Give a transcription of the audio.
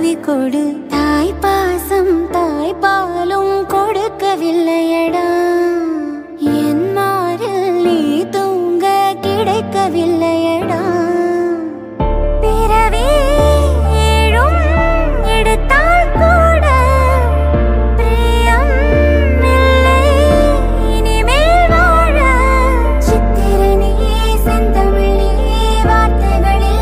வாங்கி கொடு. தாய் பாசம் தாய் பாலும் கொடுக்கவில்லையடா. என் மாரில் நீ தூங்க கிடைக்கவில்லையடா.